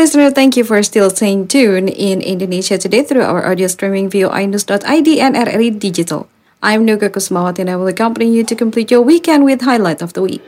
listener, thank you for still staying tuned in Indonesia Today through our audio streaming via iNews.id and RRI Digital. I'm Nuga Kusmawati and I will accompany you to complete your weekend with highlight of the week.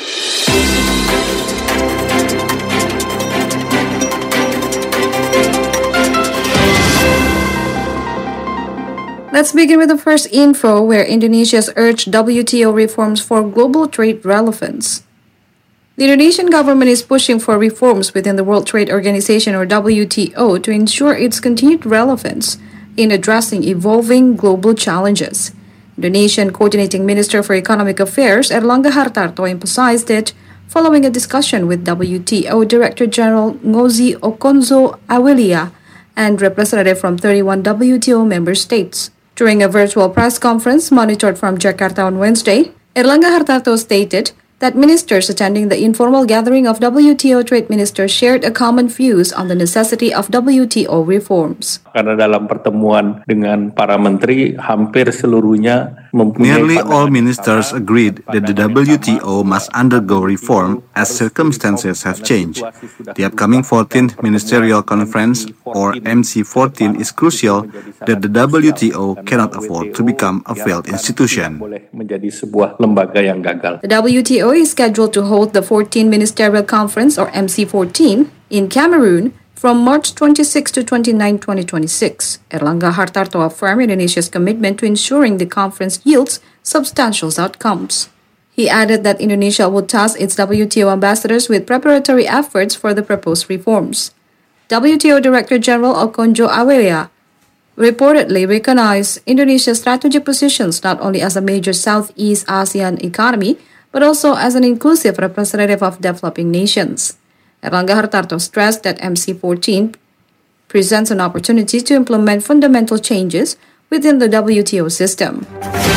Let's begin with the first info, where Indonesia's urged WTO reforms for global trade relevance. The Indonesian government is pushing for reforms within the World Trade Organization, or WTO, to ensure its continued relevance in addressing evolving global challenges. Indonesian Coordinating Minister for Economic Affairs, Airlangga Hartarto, emphasized it following a discussion with WTO Director General Ngozi Okonjo-Iweala and representatives from 31 WTO member states. During a virtual press conference monitored from Jakarta on Wednesday, Airlangga Hartarto stated that ministers attending the informal gathering of WTO trade ministers shared a common views on the necessity of WTO reforms. Karena dalam pertemuan dengan para menteri, hampir seluruhnya Nearly all ministers agreed that the WTO must undergo reform as circumstances have changed. The upcoming 14th Ministerial Conference, or MC14, is crucial that the WTO cannot afford to become a failed institution. The WTO is scheduled to hold the 14th Ministerial Conference, or MC14, in Cameroon from March 26 to 29, 2026. Airlangga Hartarto affirmed Indonesia's commitment to ensuring the conference yields substantial outcomes. He added that Indonesia would task its WTO ambassadors with preparatory efforts for the proposed reforms. WTO Director General Okonjo-Iweala reportedly recognized Indonesia's strategic positions not only as a major Southeast Asian economy, but also as an inclusive representative of developing nations. Airlangga Hartarto stressed that MC14 presents an opportunity to implement fundamental changes within the WTO system.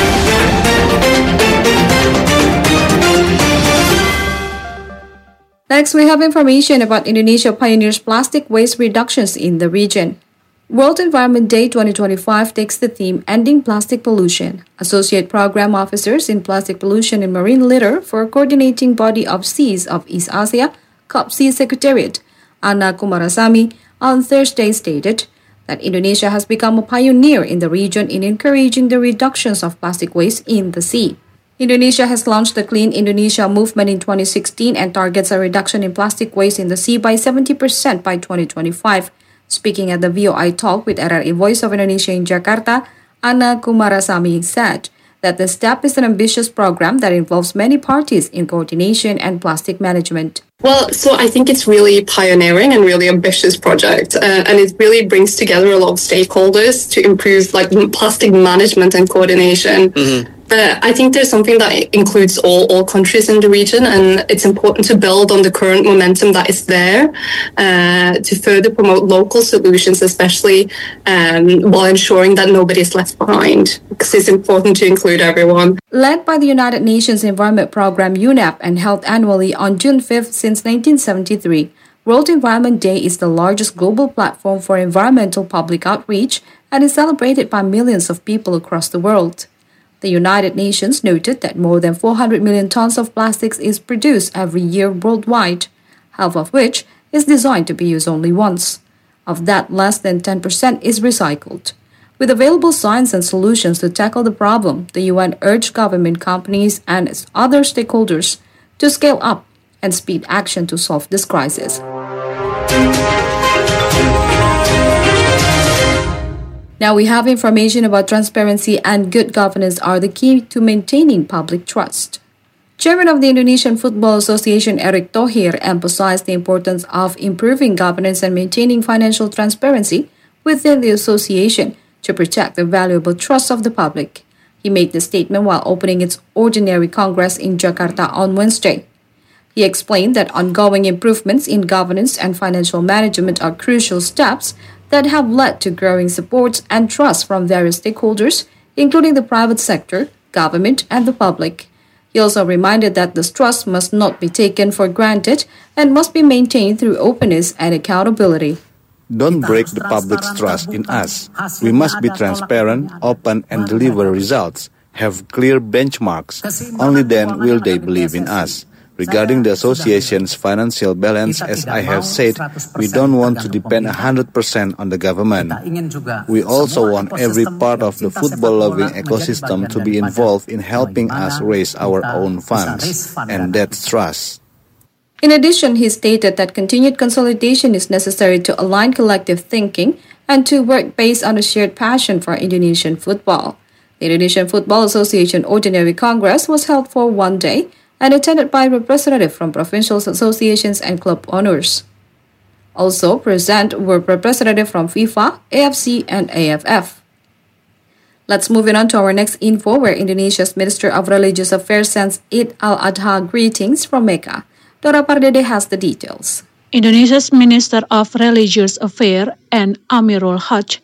Next, we have information about Indonesia pioneers plastic waste reductions in the region. World Environment Day 2025 takes the theme Ending Plastic Pollution. Associate Program Officers in Plastic Pollution and Marine Litter for Coordinating Body of Seas of East Asia, COP-SEA Secretariat, Anna Kumarasamy, on Thursday stated that Indonesia has become a pioneer in the region in encouraging the reductions of plastic waste in the sea. Indonesia has launched the Clean Indonesia movement in 2016 and targets a reduction in plastic waste in the sea by 70% by 2025. Speaking at the VOI talk with RRI Voice of Indonesia in Jakarta, Anna Kumarasamy said that the STEP is an ambitious program that involves many parties in coordination and plastic management. Well, so I think it's really pioneering and really ambitious project, and it really brings together a lot of stakeholders to improve plastic management and coordination. I think there's something that includes all countries in the region, and it's important to build on the current momentum that is there to further promote local solutions, especially while ensuring that nobody is left behind, because it's important to include everyone. Led by the United Nations Environment Programme UNEP and held annually on June 5th since 1973, World Environment Day is the largest global platform for environmental public outreach and is celebrated by millions of people across the world. The United Nations noted that more than 400 million tons of plastics is produced every year worldwide, half of which is designed to be used only once. Of that, less than 10% is recycled. With available science and solutions to tackle the problem, the UN urged government, companies, and its other stakeholders to scale up and speed action to solve this crisis. Now we have information about transparency and good governance are the key to maintaining public trust. Chairman of the Indonesian Football Association Erick Thohir emphasized the importance of improving governance and maintaining financial transparency within the association to protect the valuable trust of the public. He made the statement while opening its ordinary Congress in Jakarta on Wednesday. He explained that ongoing improvements in governance and financial management are crucial steps that have led to growing support and trust from various stakeholders, including the private sector, government, and the public. He also reminded that this trust must not be taken for granted and must be maintained through openness and accountability. Don't break the public's trust in us. We must be transparent, open, and deliver results. Have clear benchmarks. Only then will they believe in us. Regarding the association's financial balance, as I have said, we don't want to depend 100% on the government. We also want every part of the football-loving ecosystem to be involved in helping us raise our own funds, and that's trust. In addition, he stated that continued consolidation is necessary to align collective thinking and to work based on a shared passion for Indonesian football. The Indonesian Football Association Ordinary Congress was held for one day and attended by representatives from provincial associations and club owners. Also present were representatives from FIFA, AFC, and AFF. Let's move on to our next info, where Indonesia's Minister of Religious Affairs sends Eid al-Adha greetings from Mecca. Dora Pardede has the details. Indonesia's Minister of Religious Affairs and Amirul Hajj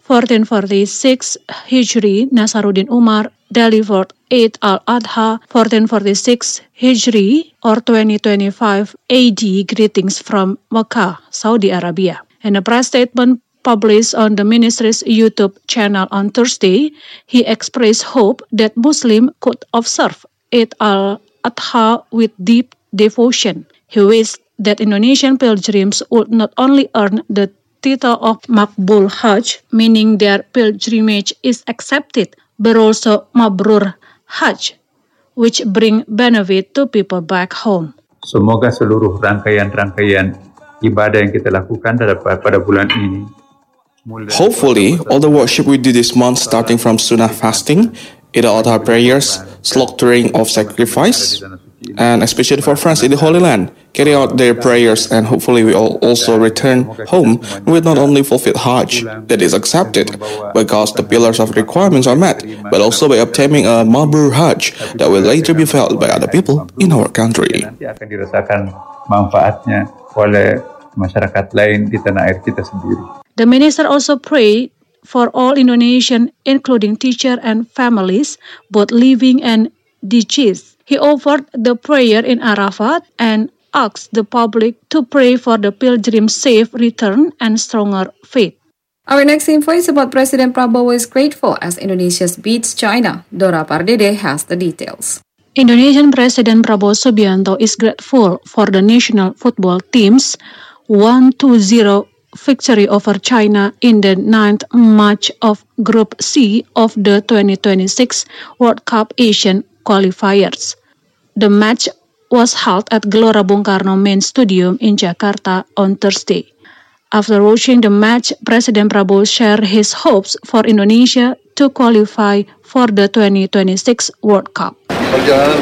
1446 Hijri Nasaruddin Umar delivered Eid al-Adha 1446 Hijri or 2025 AD greetings from Mecca, Saudi Arabia. In a press statement published on the ministry's YouTube channel on Thursday, he expressed hope that Muslims could observe Eid al-Adha with deep devotion. He wished that Indonesian pilgrims would not only earn the title of Maqbul Hajj, meaning their pilgrimage is accepted, but also Mabrur Hajj, which bring benefit to people back home. Semoga seluruh rangkaian-rangkaian ibadah yang kita lakukan pada bulan ini. Hopefully, all the worship we do this month, starting from Sunnah fasting, Eid al-Adha prayers, slaughtering of sacrifice, and especially for friends in the Holy Land, carry out their prayers, and hopefully we all also return home with not only fulfilled Hajj that is accepted because the pillars of requirements are met, but also by obtaining a Mabrur Hajj that will later be felt by other people in our country. Nanti akan dirasakan manfaatnya oleh masyarakat lain di tanah air kita sendiri. The minister also prayed for all Indonesians, including teachers and families, both living and deceased. He offered the prayer in Arafat and asked the public to pray for the pilgrim's safe return and stronger faith. Our next info is about President Prabowo is grateful as Indonesia beats China. Dora Pardede has the details. Indonesian President Prabowo Subianto is grateful for the national football team's 1-0 victory over China in the 9th match of Group C of the 2026 World Cup Asian qualifiers. The match was held at Gelora Bung Karno Main Stadium in Jakarta on Thursday. After watching the match, President Prabowo shared his hopes for Indonesia to qualify for the 2026 World Cup. Perjalanan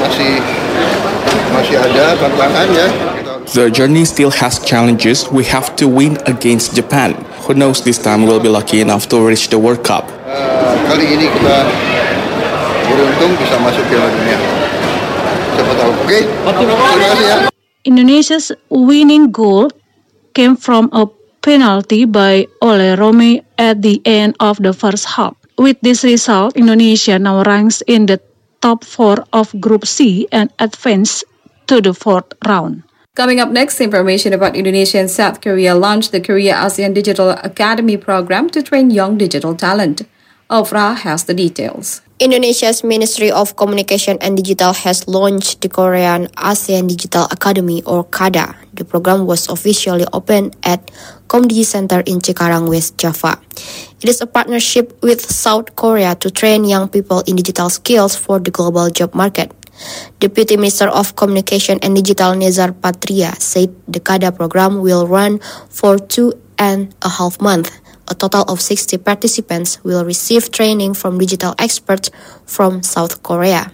masih ada tantangannya. The journey still has challenges. We have to win against Japan. Who knows, this time we'll be lucky enough to reach the World Cup. Kali ini kita beruntung bisa masuk Piala Dunia. Siapa tahu. Oke? Terima kasih ya. Indonesia's winning goal came from a penalty by Ole Romy at the end of the first half. With this result, Indonesia now ranks in the top 4 of Group C and advanced to the 4th round. Coming up next, information about Indonesia and South Korea launched the Korea ASEAN Digital Academy program to train young digital talent. Ofra has the details. Indonesia's Ministry of Communication and Digital has launched the Korean ASEAN Digital Academy, or KADA. The program was officially opened at Komdigi Center in Cikarang, West Java. It is a partnership with South Korea to train young people in digital skills for the global job market. Deputy Minister of Communication and Digital Nezar Patria said the KADA program will run for 2.5 months. A total of 60 participants will receive training from digital experts from South Korea.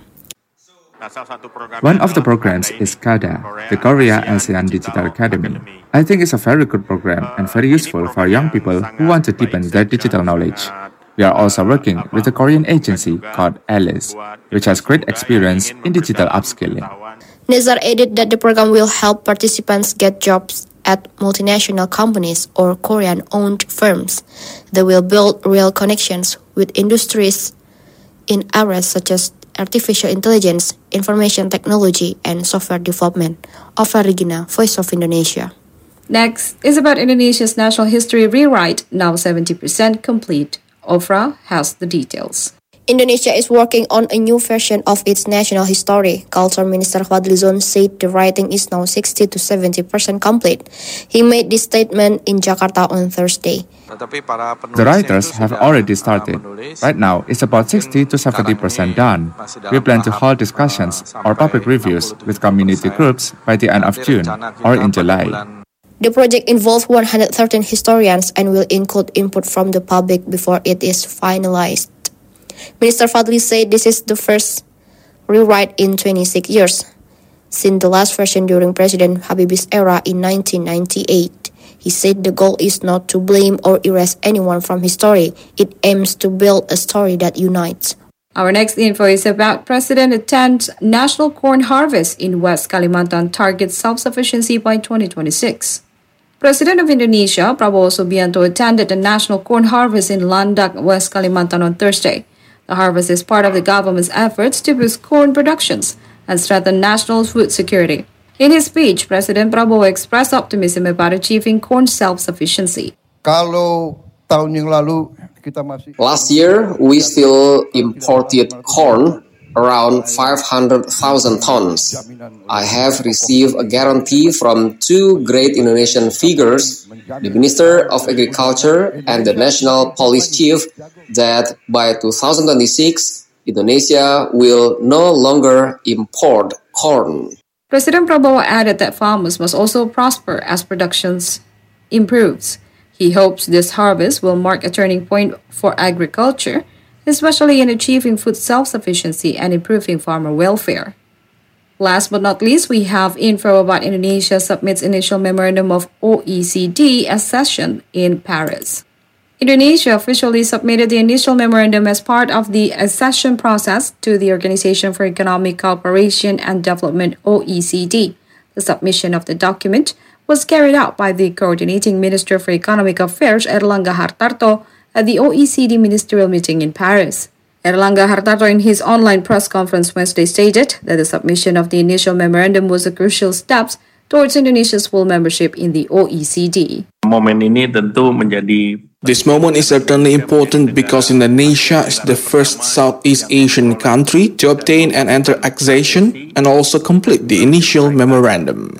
One of the programs is KADA, the Korea ASEAN Digital Academy. I think it's a very good program and very useful for young people who want to deepen their digital knowledge. We are also working with a Korean agency called Alice, which has great experience in digital upskilling. Nezar added that the program will help participants get jobs at multinational companies or Korean-owned firms. They will build real connections with industries in areas such as artificial intelligence, information technology, and software development. Ova Regina, Voice of Indonesia. Next is about Indonesia's national history rewrite, now 70% complete. Ofra has the details. Indonesia is working on a new version of its national history. Culture Minister Fadlizon said the writing is now 60 to 70% complete. He made this statement in Jakarta on Thursday. The writers have already started. Right now, it's about 60 to 70% done. We plan to hold discussions or public reviews with community groups by the end of June or in July. The project involves 113 historians and will include input from the public before it is finalized. Minister Fadli said this is the first rewrite in 26 years, since the last version during President Habibie's era in 1998. He said the goal is not to blame or erase anyone from history. It aims to build a story that unites. Our next info is about President attends National Corn Harvest in West Kalimantan targets self-sufficiency by 2026. President of Indonesia, Prabowo Subianto, attended the National Corn Harvest in Landak, West Kalimantan on Thursday. The harvest is part of the government's efforts to boost corn productions and strengthen national food security. In his speech, President Prabowo expressed optimism about achieving corn self-sufficiency. Last year, we still imported corn around 500,000 tons. I have received a guarantee from two great Indonesian figures, the Minister of Agriculture and the National Police Chief, that by 2026, Indonesia will no longer import corn. President Prabowo added that farmers must also prosper as production improves. He hopes this harvest will mark a turning point for agriculture, especially in achieving food self-sufficiency and improving farmer welfare. Last but not least, we have info about Indonesia submits initial memorandum of OECD accession in Paris. Indonesia officially submitted the initial memorandum as part of the accession process to the Organization for Economic Cooperation and Development (OECD). The submission of the document was carried out by the Coordinating Minister for Economic Affairs Airlangga Hartarto at the OECD ministerial meeting in Paris. Airlangga Hartarto in his online press conference Wednesday stated that the submission of the initial memorandum was a crucial step towards Indonesia's full membership in the OECD. Momen ini tentu menjadi This moment is certainly important because Indonesia is the first Southeast Asian country to obtain and enter accession and also complete the initial memorandum.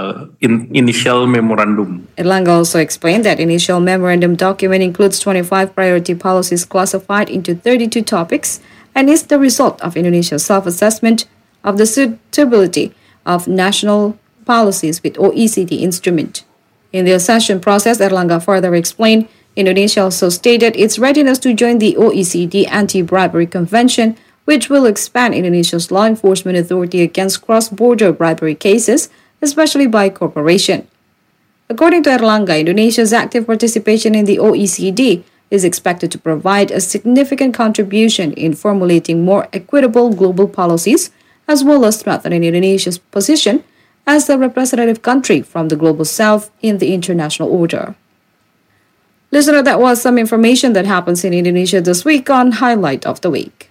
Initial memorandum. Airlangga also explained that initial memorandum document includes 25 priority policies classified into 32 topics and is the result of Indonesia's self-assessment of the suitability of national policies with OECD instrument. In the accession process, Airlangga further explained, Indonesia also stated its readiness to join the OECD Anti-Bribery Convention, which will expand Indonesia's law enforcement authority against cross-border bribery cases, especially by corporation. According to Airlangga, Indonesia's active participation in the OECD is expected to provide a significant contribution in formulating more equitable global policies, as well as strengthening Indonesia's position as the representative country from the global south in the international order. Listener, that was some information that happens in Indonesia this week on Highlight of the Week.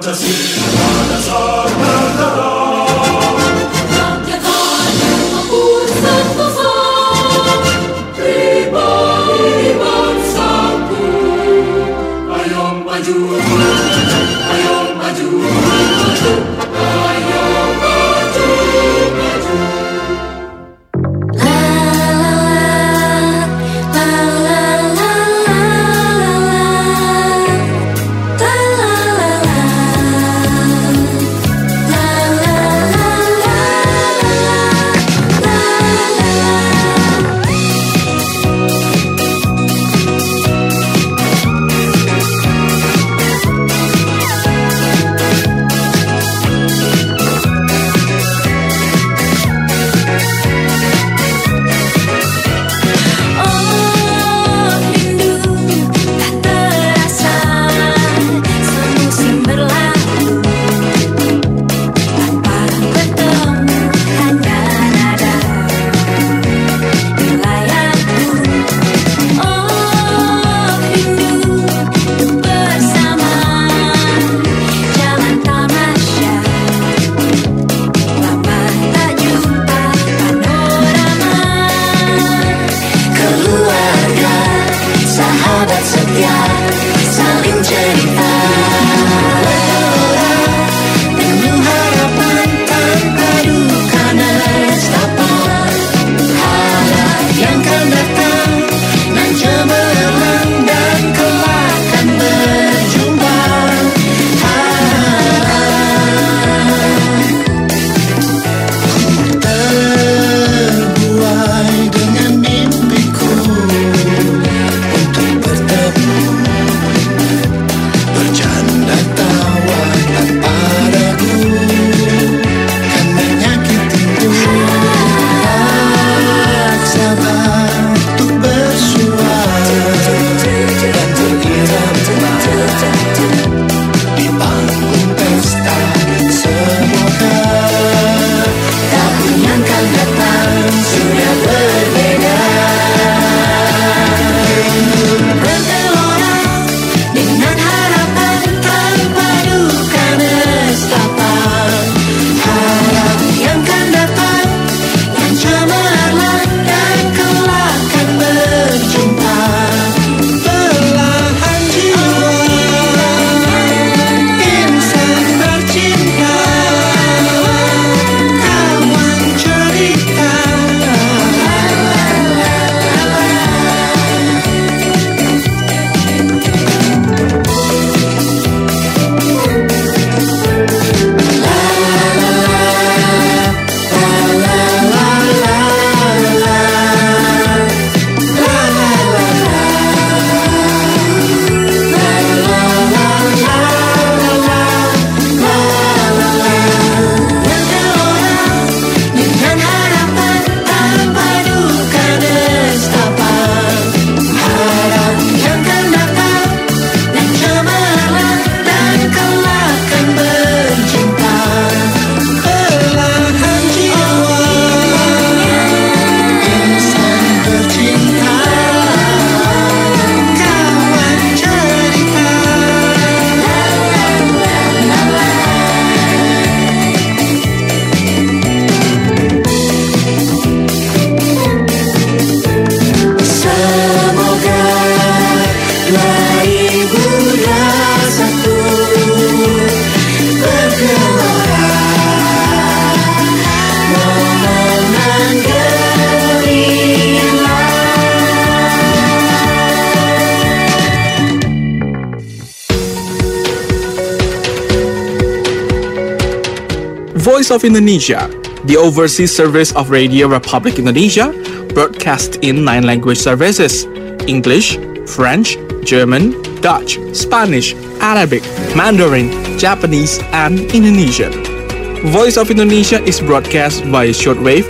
Voice of Indonesia, the overseas service of Radio Republic Indonesia, broadcast in 9 language services: English, French, German, Dutch, Spanish, Arabic, Mandarin, Japanese, and Indonesian. Voice of Indonesia is broadcast by shortwave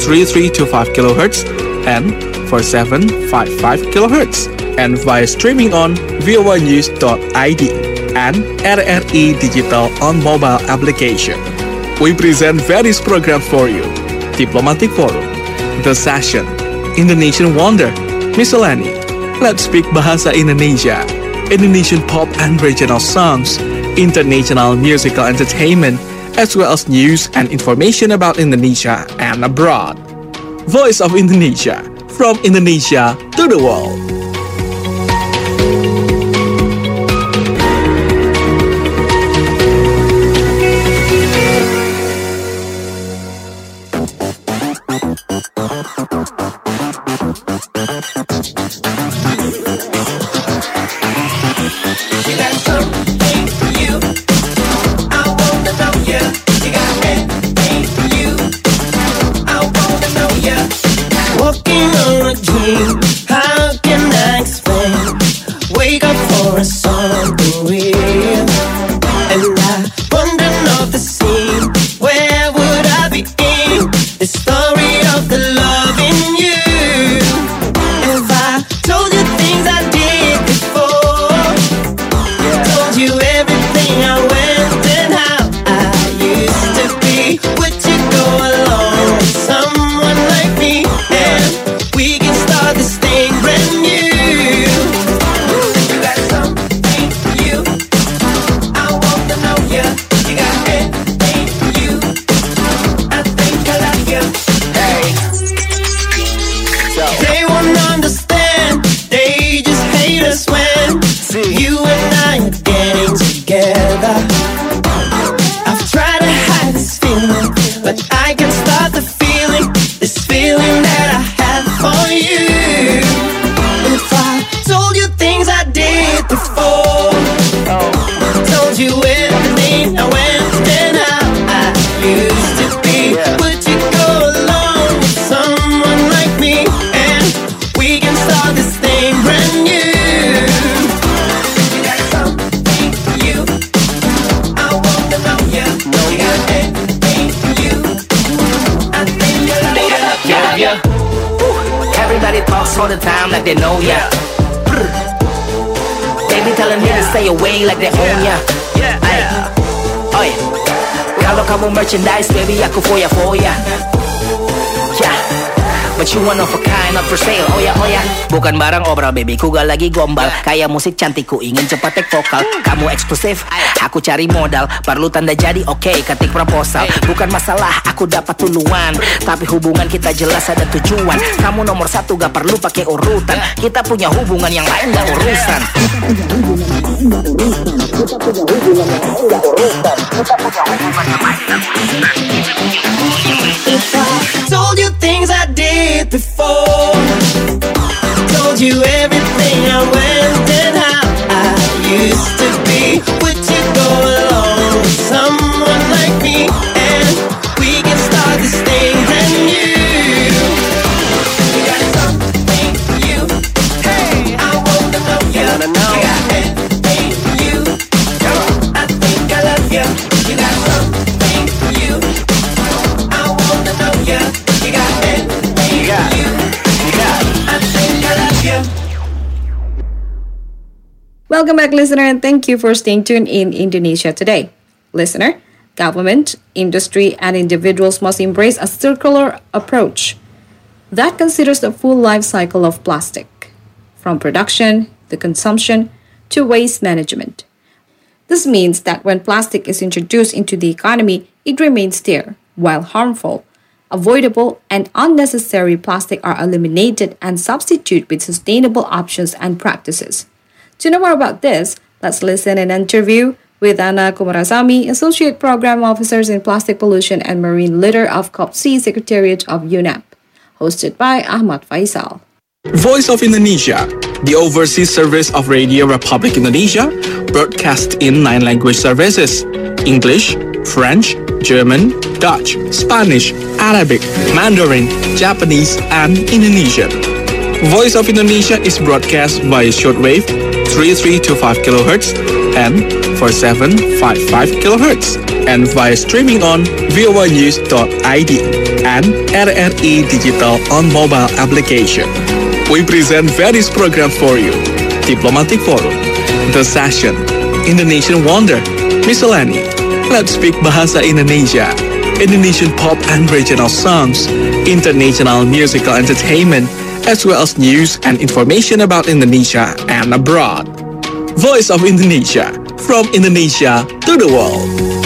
3325 kHz and 4755 kHz, and via streaming on voanews.id and RRI Digital on mobile application. We present various programs for you: Diplomatic Forum, The Session, Indonesian Wonder, Miscellany, Let's Speak Bahasa Indonesia, Indonesian pop and regional songs, international musical entertainment, as well as news and information about Indonesia and abroad. Voice of Indonesia, from Indonesia to the world. How can I explain? Wake up for a song to real, and I wonder of the scene. Where would I begin? The story of the love in you. If I told you things I did before, told you everything I went and how I used to be, would you go along with someone like me? And we can start this thing brand new. You got something you, I want to know you. You got anything you, I think I like you. Hey, they won't understand, they just hate us when you and I are getting together. I've tried to hide this feeling, but I can start the feeling, this feeling that I have for you. If I told you things I did before, told you everything I went and how I used to be, would you go along with someone like me? And we can start this thing brand new. You got something you, I want to know you. You got anything you, I think I like you. Yeah. Everybody talks all the time like they know ya. They be telling me to stay away like they own ya. Ay, kalau kamu merchandise, baby, aku foya-foya. Yeah, but you one of a kind, not for sale. Oh ya, bukan barang obral, baby, ku gak lagi gombal. Kayak musik cantik, ku ingin cepat take vokal. Kamu eksklusif, aku cari modal. Perlu tanda jadi, oke, ketik proposal. Bukan masalah, aku dapat duluan, tapi hubungan kita jelas ada tujuan. Kamu nomor satu, gak perlu pakai urutan. Kita punya hubungan yang lain, gak urusan. If I told you things I did before, told you everything I went and how I used to be, would you go along with someone like me? And we can start this thing brand new. You got something you, hey, I want to know you. You got anything you, I think I love you. You got something you, I want to know you. You got anything you, I think I love you. Welcome back, listener, and thank you for staying tuned in Indonesia Today. Listener, government, industry, and individuals must embrace a circular approach that considers the full life cycle of plastic, from production to consumption to waste management. This means that when plastic is introduced into the economy, it remains there, while harmful, avoidable, and unnecessary plastic are eliminated and substituted with sustainable options and practices. To know more about this, let's listen and interview with Anna Kumarasamy, Associate Program Officers in Plastic Pollution and Marine Litter of COPC Secretariat of UNEP, hosted by Ahmad Faisal. Voice of Indonesia, the overseas service of Radio Republic Indonesia, broadcast in 9 language services: English, French, German, Dutch, Spanish, Arabic, Mandarin, Japanese, and Indonesian. Voice of Indonesia is broadcast via shortwave 3325 kHz and 4755 kHz, and via streaming on voanews.id and RRI Digital on mobile application. We present various programs for you: Diplomatic Forum, The Session, Indonesian Wonder, Miscellany, Let's Speak Bahasa Indonesia, Indonesian pop and regional songs, international musical entertainment, as well as news and information about Indonesia and abroad. Voice of Indonesia, from Indonesia to the world.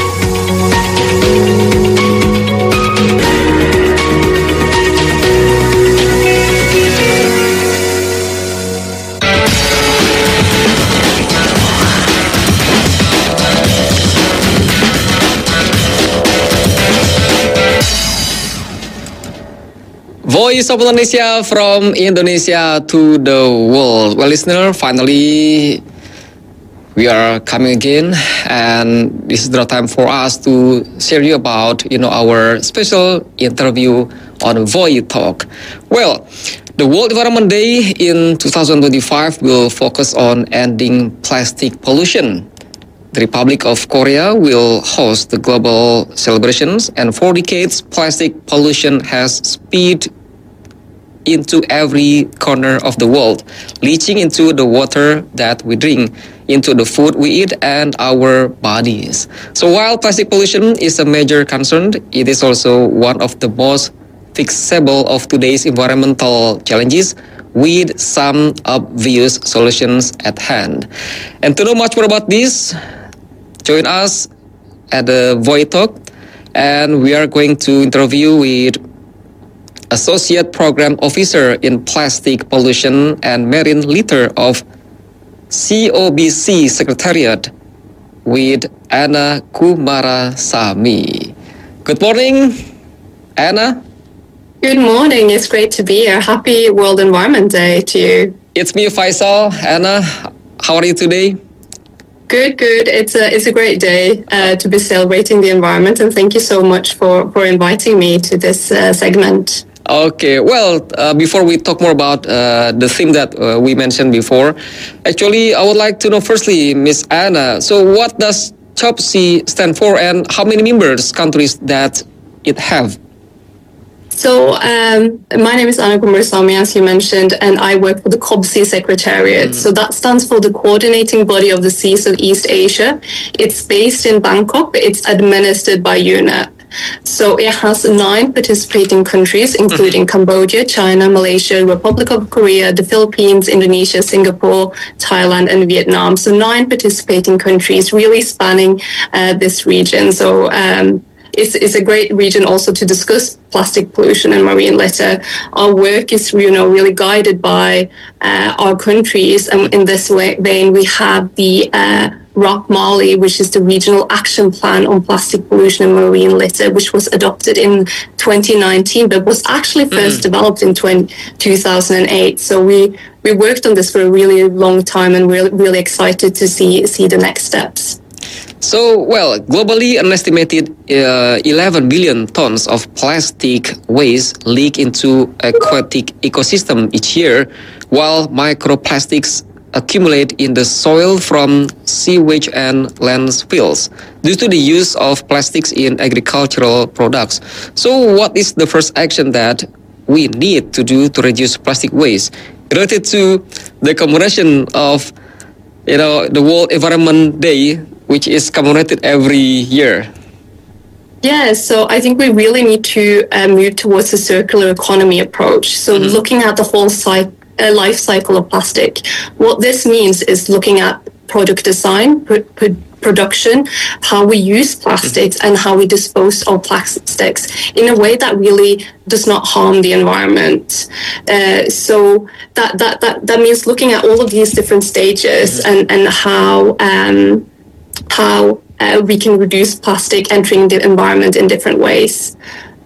Voice of Indonesia from Indonesia to the world. Well, listener, finally we are coming again, and this is the time for us to share you about, our special interview on Voice Talk. Well, the World Environment Day in 2025 will focus on ending plastic pollution. The Republic of Korea will host the global celebrations, and for decades, plastic pollution has spilled into every corner of the world, leaching into the water that we drink, into the food we eat, and our bodies. So while plastic pollution is a major concern, it is also one of the most fixable of today's environmental challenges, with some obvious solutions at hand. And to know much more about this, join us at the Voice Talk, and we are going to interview with Associate Program Officer in Plastic Pollution and Marine Litter of COBC Secretariat, with Anna Kumarasamy. Good morning, Anna. Good morning. It's great to be here. Happy World Environment Day to you. It's me, Faisal. Anna, how are you today? Good. It's a great day to be celebrating the environment, and thank you so much for inviting me to this segment. Okay, well, before we talk more about the theme that we mentioned before, actually, I would like to know firstly, Miss Anna, so what does COBC stand for, and how many countries that it have? So, my name is Anna Kumarasamy, as you mentioned, and I work for the COBC Secretariat. So that stands for the Coordinating Body of the Seas of East Asia. It's based in Bangkok. It's administered by UNEP. So it has 9 participating countries, including Cambodia, China, Malaysia, Republic of Korea, the Philippines, Indonesia, Singapore, Thailand, and Vietnam. So 9 participating countries, really spanning this region. So it's a great region also to discuss plastic pollution and marine litter. Our work is, really guided by our countries, and in this vein, we have the ROC Mali, which is the Regional Action Plan on Plastic Pollution and Marine Litter, which was adopted in 2019, but was actually first developed in 2008. So we worked on this for a really long time, and we're really excited to see the next steps. So, well, globally, an estimated 11 billion tons of plastic waste leak into aquatic ecosystem each year, while microplastics accumulate in the soil from sewage and landfills due to the use of plastics in agricultural products. So what is the first action that we need to do to reduce plastic waste related to the commemoration of, the World Environment Day, which is commemorated every year? Yeah, so I think we really need to move towards a circular economy approach. So looking at the whole life cycle of plastic. What this means is looking at product design, production, how we use plastics, and how we dispose of plastics in a way that really does not harm the environment. So that means looking at all of these different stages and how we can reduce plastic entering the environment in different ways.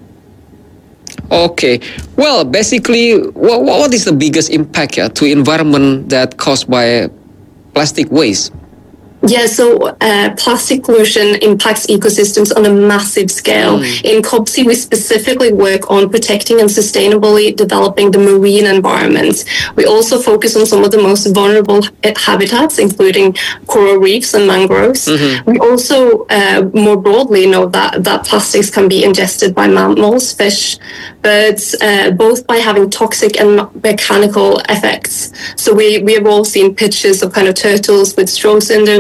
Okay. Well, basically, what is the biggest impact to environment that caused by plastic waste? Yeah, so plastic pollution impacts ecosystems on a massive scale. In COBC, we specifically work on protecting and sustainably developing the marine environment. We also focus on some of the most vulnerable habitats, including coral reefs and mangroves. We also more broadly know that plastics can be ingested by mammals, fish, birds, both by having toxic and mechanical effects. So we have all seen pictures of kind of turtles with strokes in their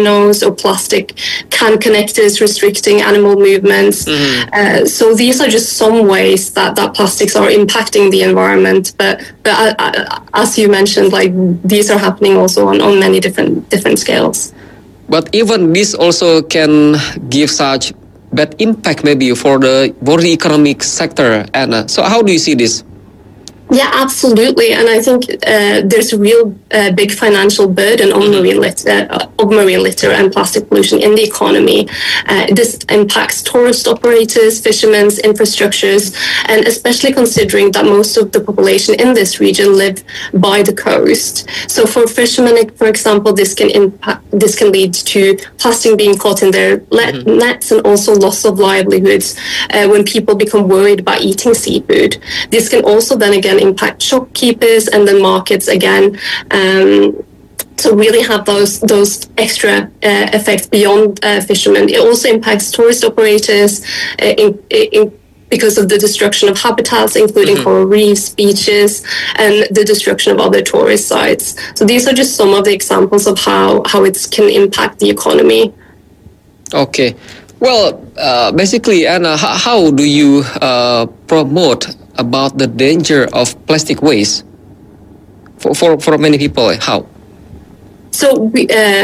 dominoes or plastic can connectors restricting animal movements. So these are just some ways that plastics are impacting the environment. But as you mentioned, like these are happening also on many different scales. But even this also can give such bad impact maybe for the economic sector. And so how do you see this? Yeah, absolutely. And I think there's a real big financial burden on marine litter and plastic pollution in the economy. This impacts tourist operators, fishermen's infrastructures, and especially considering that most of the population in this region live by the coast. So for fishermen, for example, this can lead to plastic being caught in their nets and also loss of livelihoods when people become worried about eating seafood. This can also then again impact shopkeepers and then markets again. So really have those extra effects beyond fishermen. It also impacts tourist operators because of the destruction of habitats, including coral reefs, beaches, and the destruction of other tourist sites. So these are just some of the examples of how it can impact the economy. Okay. Well, basically, Anna, how do you promote about the danger of plastic waste for many people? How? So we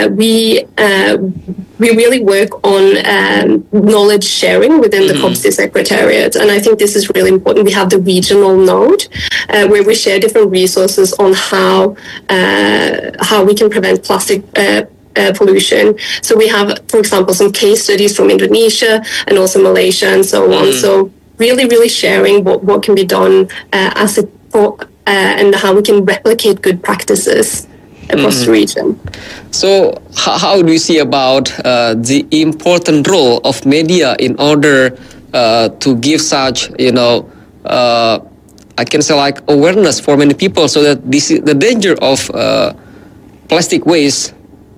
really work on knowledge sharing within the COBSI Secretariat, and I think this is really important. We have the regional node where we share different resources on how we can prevent plastic pollution. So we have, for example, some case studies from Indonesia and also Malaysia and so on. So really sharing what can be done and how we can replicate good practices across the region. So how do you see about the important role of media in order to give such, I can say like awareness for many people so that the danger of plastic waste?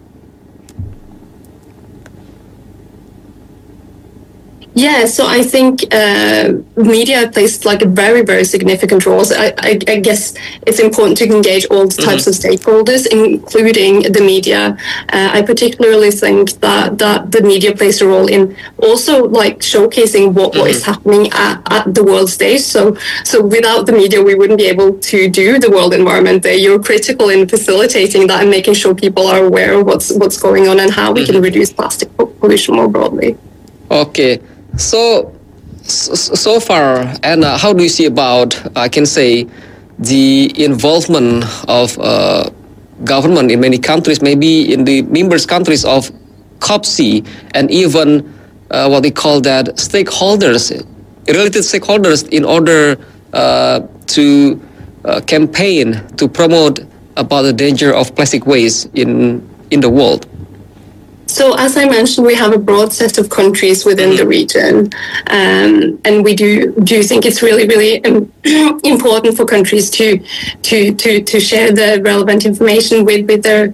Yeah, so I think media plays like a very, very significant role. So I guess it's important to engage all types of stakeholders, including the media. I particularly think that the media plays a role in also like showcasing what is happening at the world stage. So without the media, we wouldn't be able to do the World Environment Day. You're critical in facilitating that and making sure people are aware of what's going on and how we can reduce plastic pollution more broadly. Okay. So far, Anna, how do you see about, I can say, the involvement of government in many countries, maybe in the members countries of COBSI, and even what they call that stakeholders, related stakeholders, in order to campaign to promote about the danger of plastic waste in the world? So as I mentioned, we have a broad set of countries within the region, and we do think it's really, really important for countries to share the relevant information with their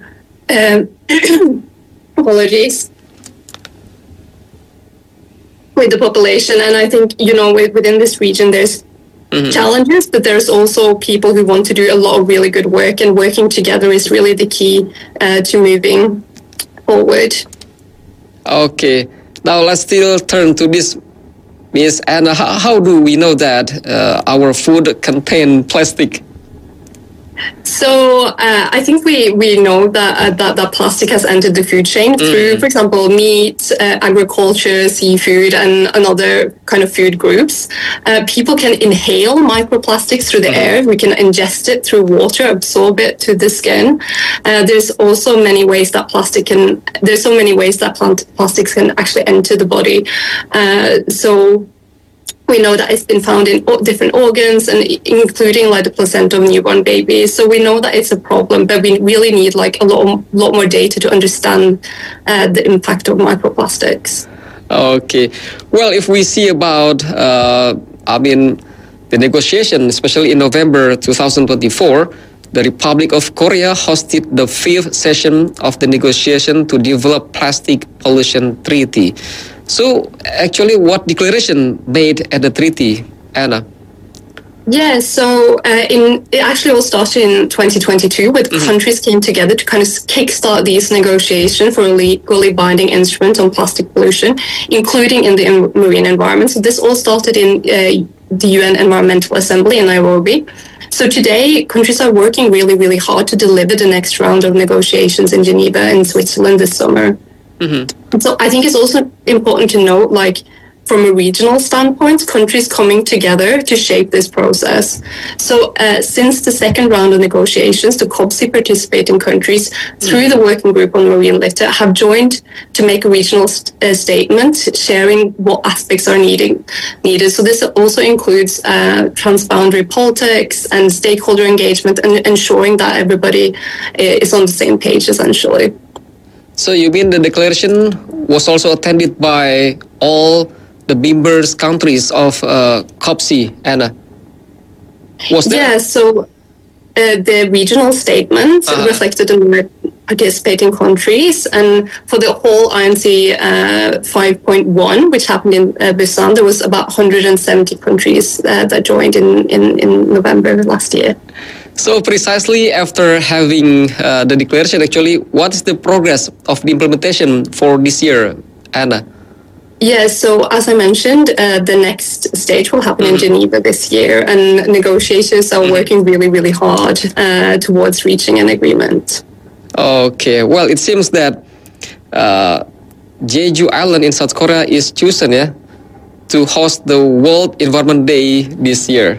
apologies, with the population. And I think within this region there's challenges, but there's also people who want to do a lot of really good work, and working together is really the key to moving forward. Okay, now let's still turn to this, Miss Anna. How do we know that our food contains plastic? So I think we know that plastic has entered the food chain through, for example, meat, agriculture, seafood, and other kind of food groups. People can inhale microplastics through the air. We can ingest it through water, absorb it to the skin. There's also many ways that plastics can actually enter the body. So we know that it's been found in different organs, and including like the placenta of newborn babies. So we know that it's a problem, but we really need like a lot more data to understand the impact of microplastics. Okay. Well, if we see about, the negotiation, especially in November 2024, the Republic of Korea hosted the 5th session of the negotiation to develop plastic pollution treaty. So, actually, what declaration made at the treaty, Anna? Yeah, so it actually all started in 2022 with countries came together to kind of kickstart these negotiations for a legally binding instrument on plastic pollution, including in the marine environment. So this all started in the UN Environmental Assembly in Nairobi. So today, countries are working really, really hard to deliver the next round of negotiations in Geneva in Switzerland this summer. So I think it's also important to note, like, from a regional standpoint, countries coming together to shape this process. So since the second round of negotiations, the COPSI participating countries through the Working Group on Marine Litter have joined to make a regional statement sharing what aspects are needed. So this also includes transboundary politics and stakeholder engagement and ensuring that everybody is on the same page, essentially. So you mean the declaration was also attended by all the members countries of COPSI, Anna? Was there? Yeah, so the regional statement reflected the participating countries, and for the whole INC 5.1, which happened in Busan, there was about 170 countries that joined in November last year. So precisely after having the declaration, actually, what is the progress of the implementation for this year, Anna? Yeah, so as I mentioned, the next stage will happen in Geneva this year, and negotiations are working really, really hard towards reaching an agreement. Okay, well, it seems that Jeju Island in South Korea is chosen to host the World Environment Day this year.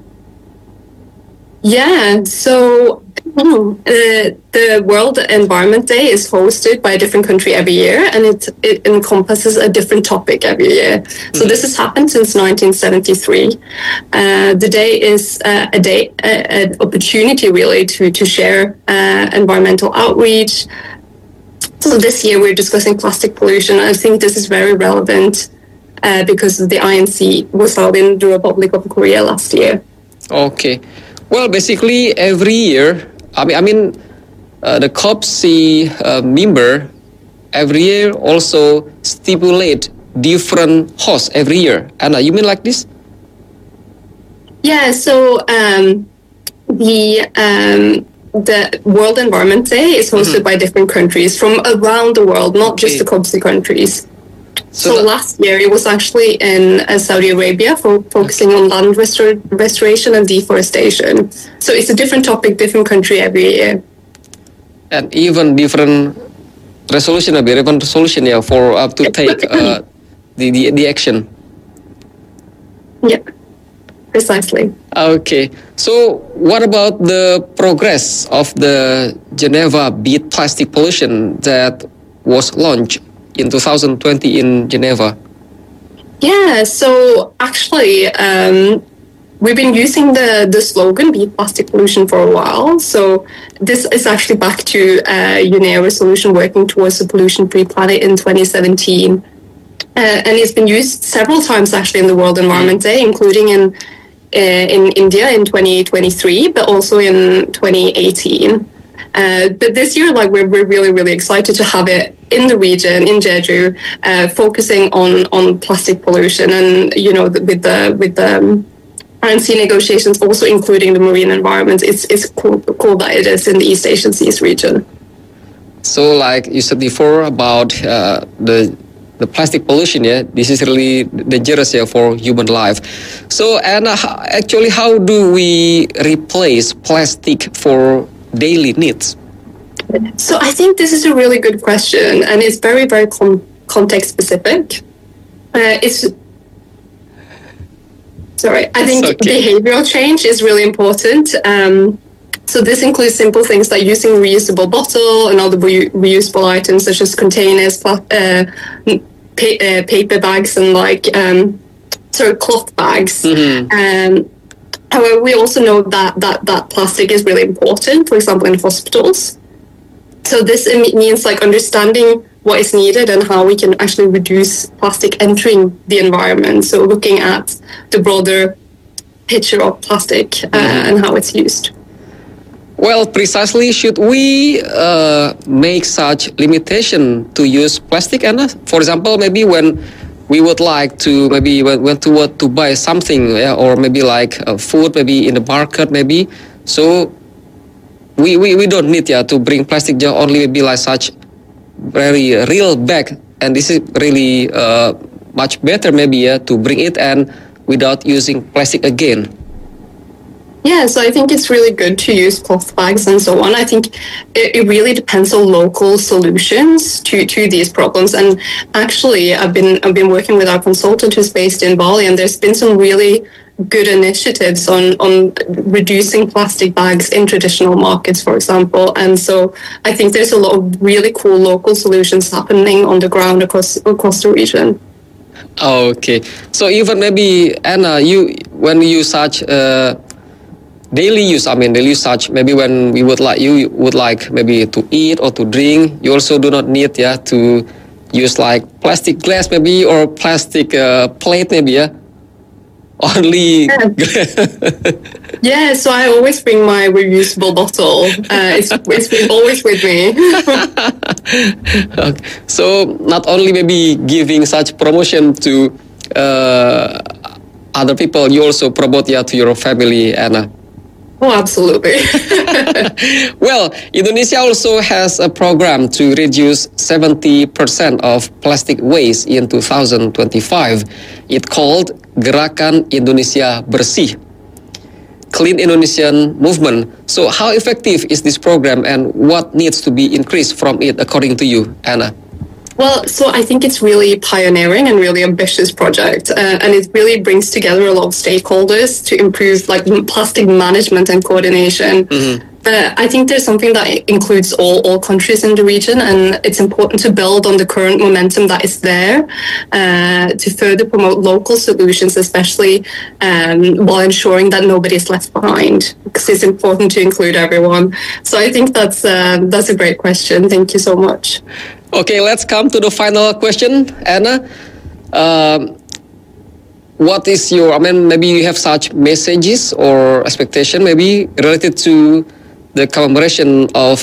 Yeah, so the World Environment Day is hosted by a different country every year, and it encompasses a different topic every year. So this has happened since 1973. The day is an opportunity really to share environmental outreach. So this year we're discussing plastic pollution. I think this is very relevant because the INC was held in the Republic of Korea last year. Okay. Well, basically every year, the COPSI member every year also stipulate different hosts every year. Anna, you mean like this? Yeah, so the World Environment Day is hosted by different countries from around the world, not just the COPSI countries. So last year it was actually in Saudi Arabia, focusing on land restoration and deforestation. So it's a different topic, different country every year. And even different resolution, for to take the action. Yeah, precisely. Okay. So what about the progress of the Geneva Beat Plastic Pollution that was launched in 2020 in Geneva? Yeah, so actually, we've been using the slogan "Beat Plastic Pollution" for a while. So this is actually back to UNEA resolution working towards a pollution-free planet in 2017. And it's been used several times actually in the World Environment Day, including in India in 2023, but also in 2018. But this year, we're really, really excited to have it in the region, in Jeju, focusing on plastic pollution, and with the INC negotiations also including the marine environment. It's cool that it is in the East Asian Seas region. So, like you said before about the plastic pollution, this is really dangerous for human life. So, and actually, how do we replace plastic for daily needs? So I think this is a really good question, and it's very, very context specific. I think behavioral change is really important. So this includes simple things like using reusable bottle and other reusable items such as containers, paper bags, and cloth bags. However, we also know that plastic is really important, for example, in hospitals. So this means understanding what is needed and how we can actually reduce plastic entering the environment. So looking at the broader picture of plastic and how it's used. Well, precisely, should we make such limitation to use plastic? And for example, maybe when we would like to maybe want to buy something, or maybe like food, maybe in the market, maybe. So we don't need to bring plastic, just only maybe like such very real bag, and this is really much better maybe to bring it and without using plastic again. Yeah, so I think it's really good to use cloth bags and so on. I think it really depends on local solutions to these problems. And actually, I've been working with our consultant who's based in Bali, and there's been some really good initiatives on reducing plastic bags in traditional markets, for example. And so I think there's a lot of really cool local solutions happening on the ground across the region. Okay, so even maybe Anna, when you use such daily use such, maybe when you would like maybe to eat or to drink, you also do not need to use like plastic glass maybe, or plastic plate maybe, only. Yeah, so I always bring my reusable bottle. It's been always with me. Okay. So not only maybe giving such promotion to other people, you also promote to your family, Anna. Oh, absolutely. Well, Indonesia also has a program to reduce 70% of plastic waste in 2025. It's called Gerakan Indonesia Bersih, Clean Indonesian Movement. So how effective is this program, and what needs to be increased from it according to you, Anna? Well, so I think it's really pioneering and really ambitious project, and it really brings together a lot of stakeholders to improve like plastic management and coordination. I think there's something that includes all countries in the region, and it's important to build on the current momentum that is there to further promote local solutions, especially while ensuring that nobody is left behind, because it's important to include everyone. So I think that's a great question. Thank you so much. Okay, let's come to the final question, Anna. What is your, maybe you have such messages or expectation maybe related to the commemoration of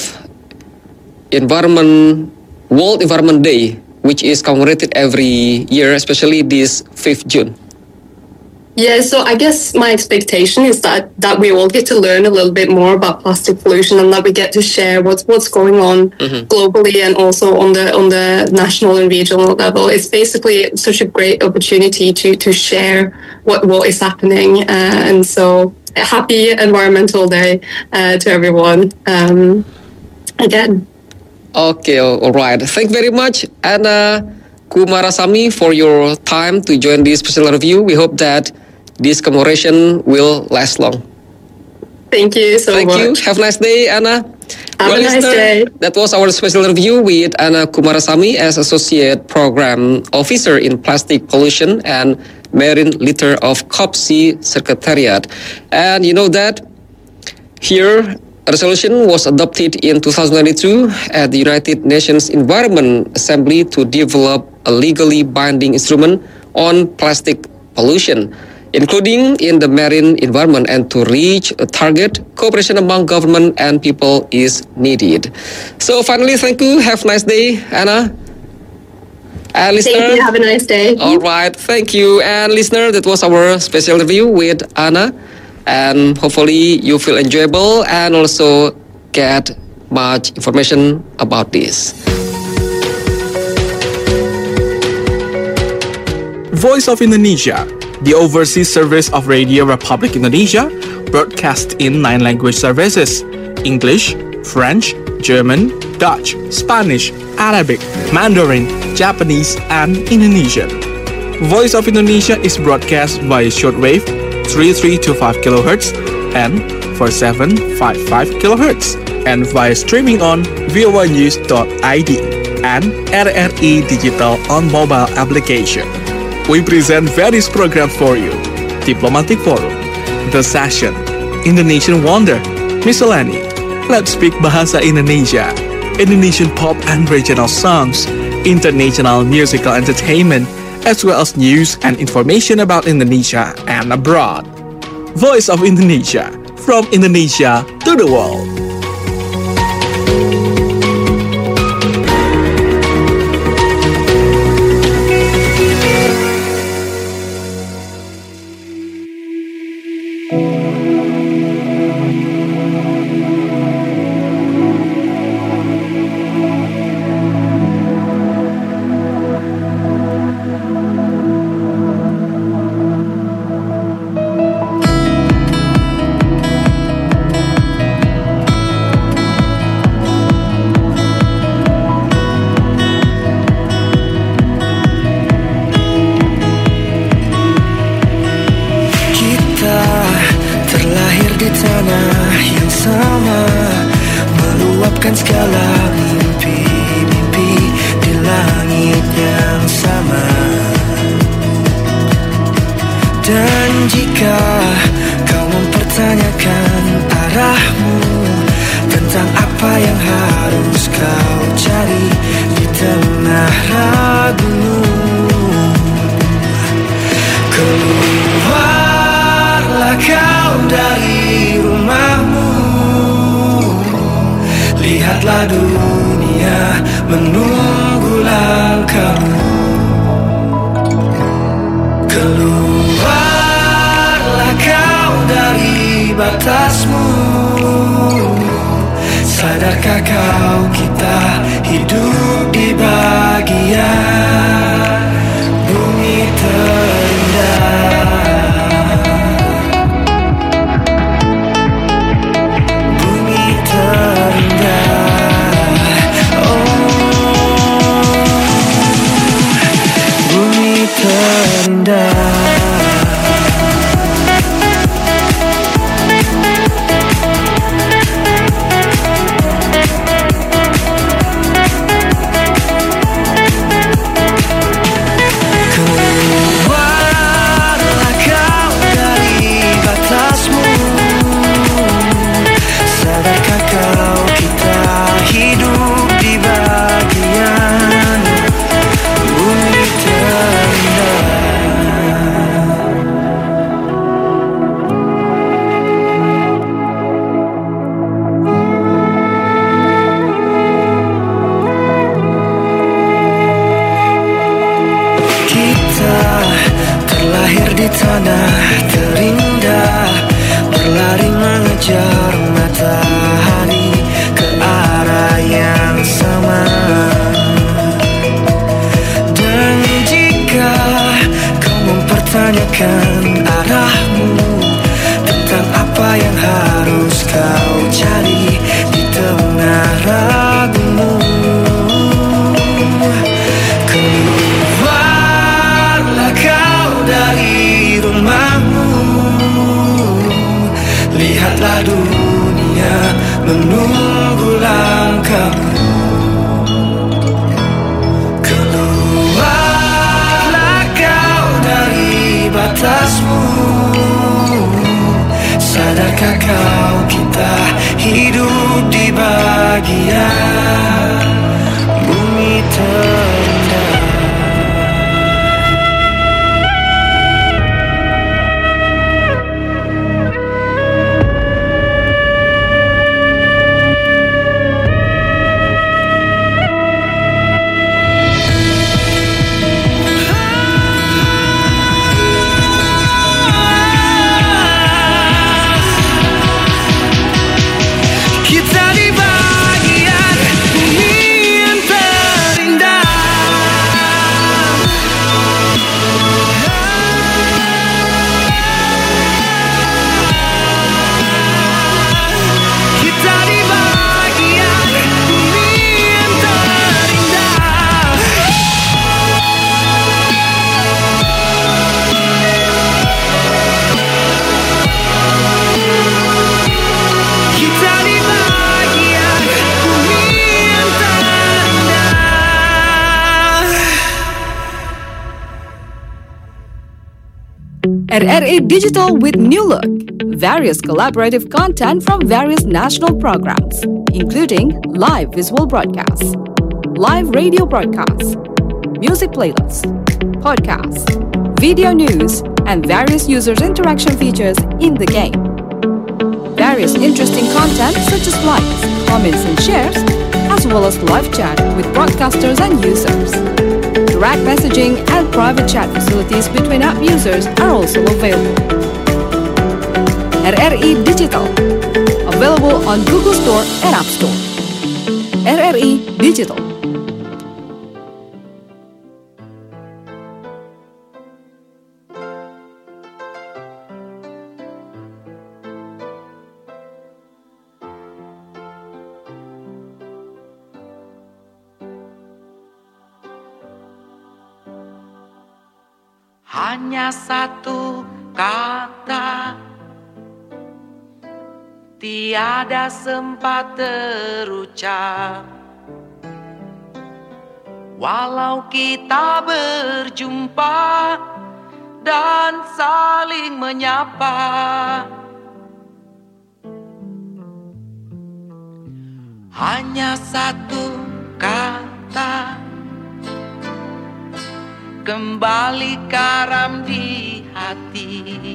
World Environment Day, which is commemorated every year, especially this 5th June. Yeah, so I guess my expectation is that we all get to learn a little bit more about plastic pollution, and that we get to share what's going on globally and also on the national and regional level. It's basically such a great opportunity to share what is happening, and so happy Environmental Day to everyone again. Okay, all right. Thank you very much, Anna Kumarasamy, for your time to join this special review. We hope that this commemoration will last long. Thank you so much. Thank you. Have a nice day, Anna. Have a nice day. That was our special review with Anna Kumarasamy as Associate Program Officer in Plastic Pollution and Marine Litter of COP-C Secretariat. And you know that here a resolution was adopted in 2022 at the United Nations Environment Assembly to develop a legally binding instrument on plastic pollution, including in the marine environment, and to reach a target, cooperation among government and people is needed. So finally, thank you. Have a nice day, Anna. And listener, thank you. Have a nice day. All right. Thank you. And listener, that was our special review with Anna. And hopefully you feel enjoyable and also get much information about this. Voice of Indonesia, the overseas service of Radio Republic Indonesia, broadcast in 9 language services: English, French, German, Dutch, Spanish, Arabic, Mandarin, Japanese, and Indonesian. Voice of Indonesia is broadcast via shortwave 3325 kHz and 4755 kHz, and via streaming on voanews.id and RRI Digital on mobile application. We present various programs for you: Diplomatic Forum, The Session, Indonesian Wonder, Miscellany, Let's Speak Bahasa Indonesia, Indonesian pop and regional songs, international musical entertainment, as well as news and information about Indonesia and abroad. Voice of Indonesia, from Indonesia to the world. menyatukan segala mimpi-mimpi di langit yang sama. Dan jika kau mempertanyakan arahmu tentang apa yang harus kau cari di tengah ragumu, keluarlah kau dari rumahmu. Lihatlah dunia menunggu langkahmu. Keluarlah kau dari batasmu. Sadarkah kau kita hidup di bagian bumi terindah. Bumi terindah. Oh, bumi terindah. Tanah terindah, berlari mengejar matahari ke arah yang sama. Dan jika kau mempertanyakan arahmu tentang apa yang harus kau cari di tengah ragumu, keluarlah kau dari rumahmu. Lihatlah dunia menunggu langkahmu. Keluarlah kau dari batasmu. Sadarkah kau kita hidup di bagian bumi terindah. RRI Digital with new look. Various collaborative content from various national programs, including live visual broadcasts, live radio broadcasts, music playlists, podcasts, video news, and various users' interaction features in the game. Various interesting content such as likes, comments, and shares, as well as live chat with broadcasters and users. Direct messaging and private chat facilities between app users are also available. RRI Digital, available on Google Store and App Store. RRI Digital. Hanya satu kata tiada sempat terucap. Walau kita berjumpa dan saling menyapa, hanya satu kata kembali karam di hati.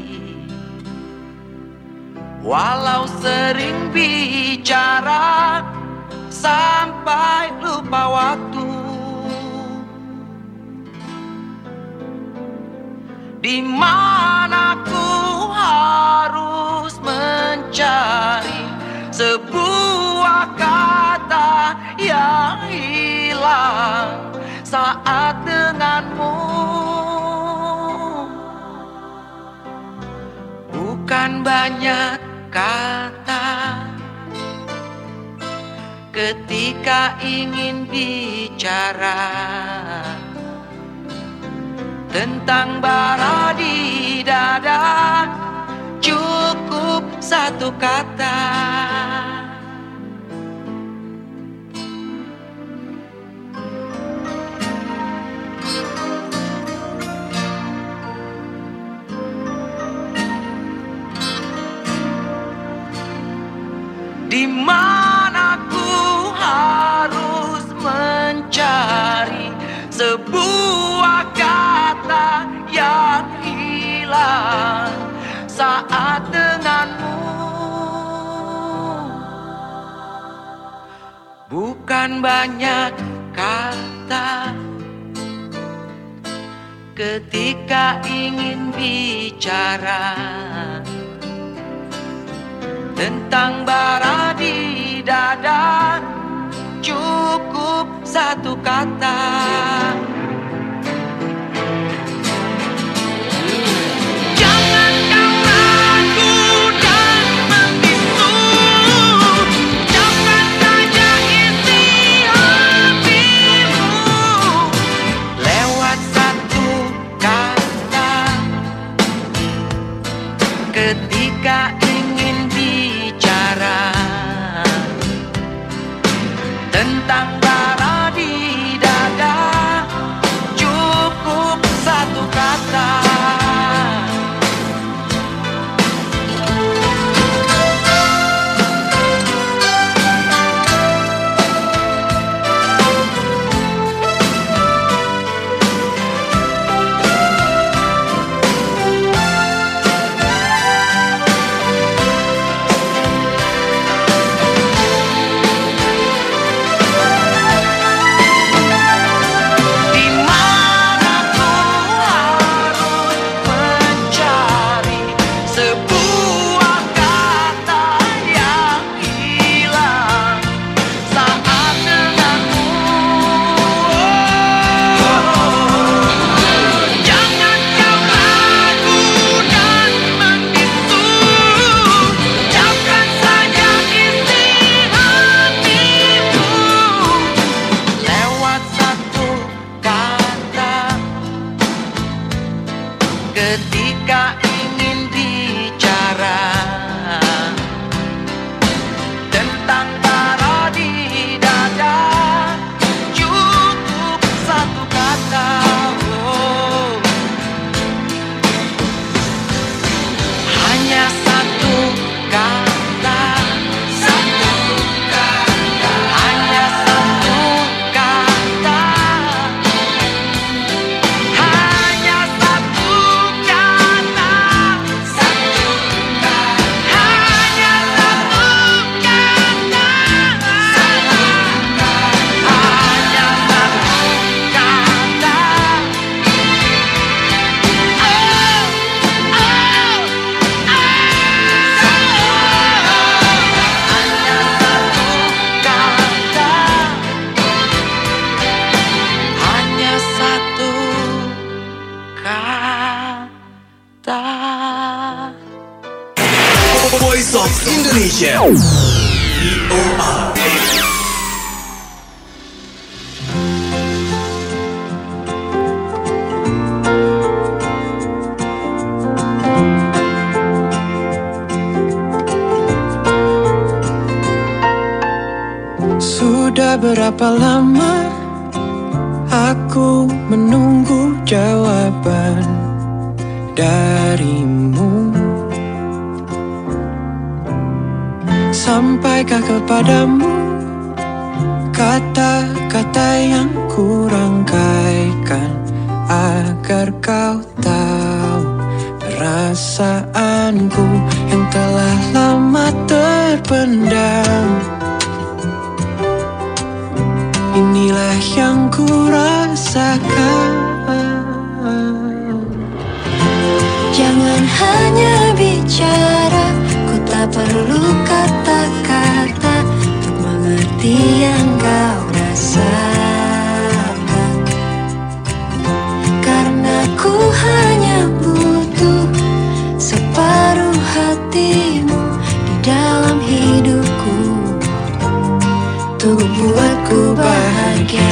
Walau sering bicara sampai lupa waktu, di mana ku harus mencari sebuah kata yang hilang saat denganmu. Bukan banyak kata ketika ingin bicara tentang bara di dada, cukup satu kata. Di mana ku harus mencari sebuah kata yang hilang saat denganmu. Bukan banyak kata ketika ingin bicara tentang bara di dada, cukup satu kata. Jangan kau ragu dan membisu, ucapkan saja isi hatimu lewat satu kata ketika ingin bicara tentang bara di dada, cukup satu kata. Ketika ingin bicara tentang bara di dada, cukup satu kata. Oh. Hanya satu kata, satu kata, hanya satu kata, hanya satu kata, satu kata, hanya satu kata, satu kata, hanya satu kata. Hanya satu kata. Voice of Indonesia. VOA. berapa lama aku menunggu jawaban darimu. Sampaikah kepadamu kata-kata yang kurangkaikan, agar kau tahu perasaanku yang telah lama terpendam. Inilah yang ku rasakan. Jangan hanya bicara, ku tak perlu kata-kata untuk mengerti yang kau rasakan. Karena ku hanya butuh separuh hatimu di dalam hidupku, untuk buatku bahagia.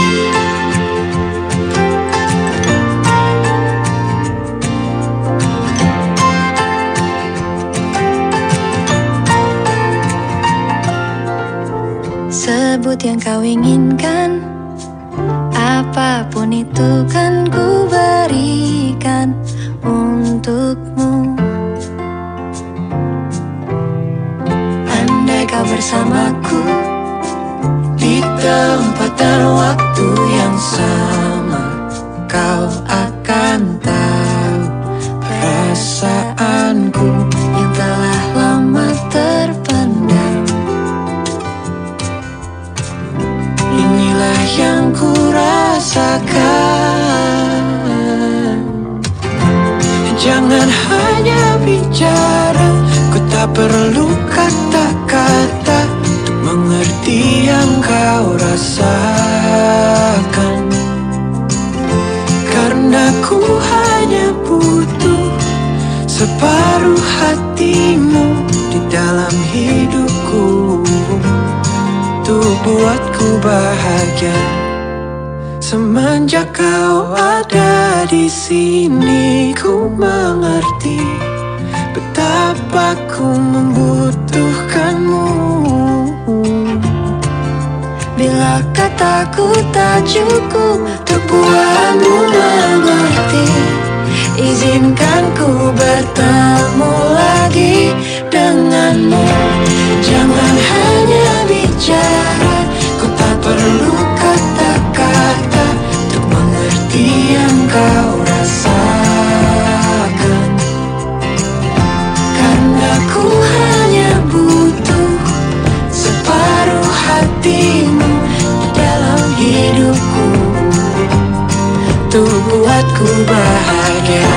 Sebut yang kau inginkan, apapun itu kan ku berikan untukmu. Andai kau bersamaku di tempat dan waktu yang sama, kau akan tahu perasaanku yang telah lama terpendam. Inilah yang ku rasakan. Jangan hanya bicara, ku tak perlu kata-kata untuk mengerti yang kau rasakan. Karena ku hanya butuh separuh hatimu di dalam hidupku, untuk buatku bahagia. Semenjak kau ada di sini, ku mengerti betapa ku membutuhkanmu. Bila kataku tak cukup untuk buatmu mengerti, izinkan ku bertemu lagi denganmu. Jangan hanya bicara, ku tak perlu kata-kata untuk mengerti yang kau rasakan. Karena ku hanya butuh separuh hatimu di dalam hidupku, untuk buatku bahagia.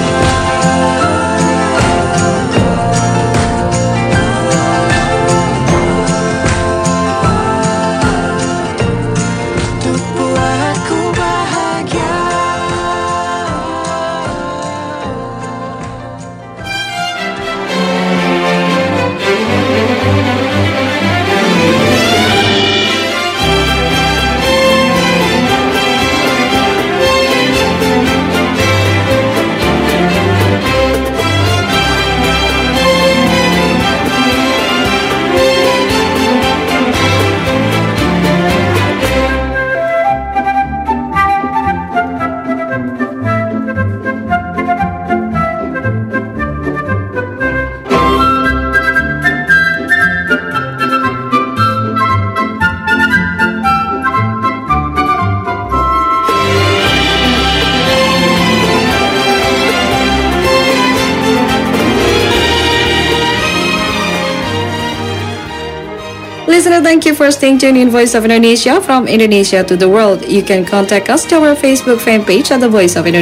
Listener, thank you for staying tuned in Voice of Indonesia, from Indonesia to the world. You can contact us to our Facebook fan page at The Voice of Indonesia.